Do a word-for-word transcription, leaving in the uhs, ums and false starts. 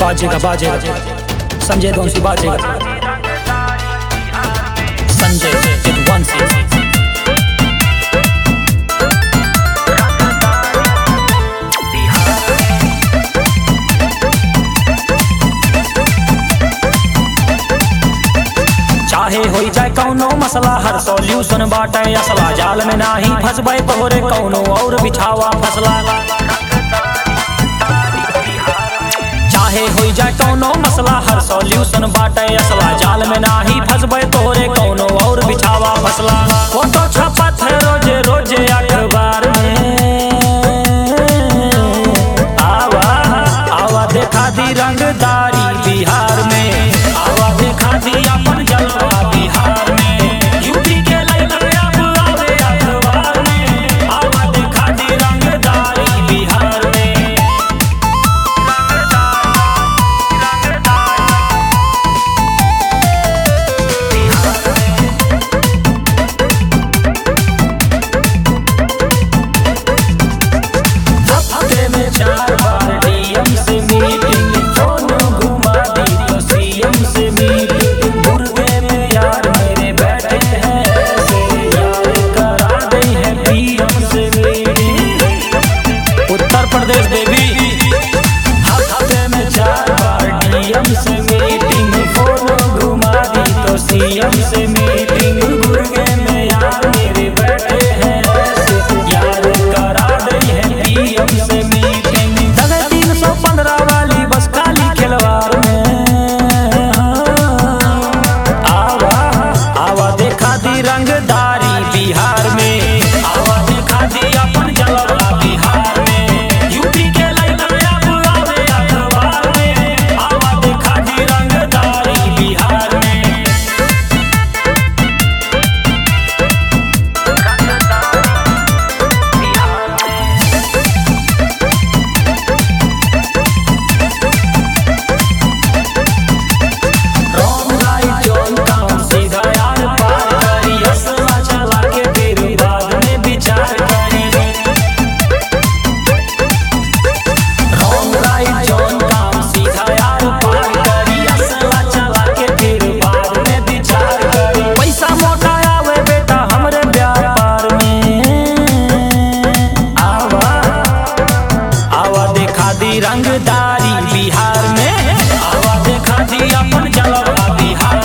बाजेगा बाजेगा संजय दोनसी बाजेगा संजय यदुवंशी। चाहे होई जाए कौनो मसला हर सॉल्यूशन बाटे असला, जाल में नाही फंसबे तोहरे कौनो और बिछावा फसला। चाहे होई जाए कौनो मसला हर सॉल्यूशन बाटे असला, जाल में नाही फंसबे तोहरे कौनो और बिछावा फसला। फोटो छपत है रोजे रोजे अखबार में, आवा आवा देखा दी रंगदारी बिहार में, आवा देखा दी अपन जलवा बिहार में। यूपी के लड़का अब आवे अखबार में, आवा देखा दी रंगदारी बिहार में। हफ्ते में चार बार डीएम से मीटिंग, फोन घुमा दी तो सीएम से मीटिंग। मुर्गे में यार मेरे बैठे हैं ऐसे, यार करा दे है पीएम से मीटिंग। उत्तर प्रदेश बेबी हफ्ते में चार बार डीएम से मीटिंग, फोन घुमा दी तो सीएम से मीटिंग। मुर्गे में यार मेरे बैठे हैं ऐसे, यार करा दे है पीएम से मीटिंग। तीन सौ पंद्रह वाली बस काली खिलवाड़ में, आवा आवा देखा दी रंगदारी बिहार में, आवा देखा दी अपन जलवा बिहार में। यूपी के लड़का अब आवे अखबार में, आवा देखा दी रंगदारी बिहार में। रॉन्ग राइट जोन काम सीधा यार पार करी, असला चला के फिर बाद में विचार करी। रॉन्ग राइट जोन काम सीधा यार पार करी, असला चला के फिर बाद में विचार करी। पैसा मोटा आवे बेटा हमरे व्यापार में, आवा आवा देखा दी रंगदारी बिहार में, आवा देखा दी अपन जलवा बिहार